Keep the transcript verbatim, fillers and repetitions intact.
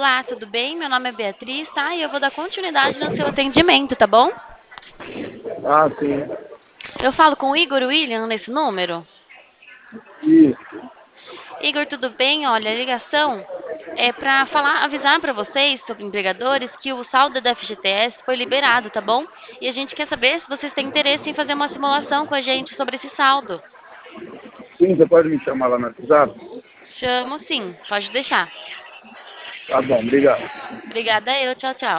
Olá, tudo bem? Meu nome é Beatriz, tá? E eu vou dar continuidade no seu atendimento, tá bom? Ah, sim. Eu falo com o Igor William nesse número. Isso. Igor, tudo bem? Olha, a ligação é para falar, avisar para vocês, sobre empregadores, que o saldo da F G T S foi liberado, tá bom? E a gente quer saber se vocês têm interesse em fazer uma simulação com a gente sobre esse saldo. Sim, você pode me chamar lá no WhatsApp? Chamo sim, pode deixar. Tá bom, obrigado. Obrigada eu, tchau, tchau.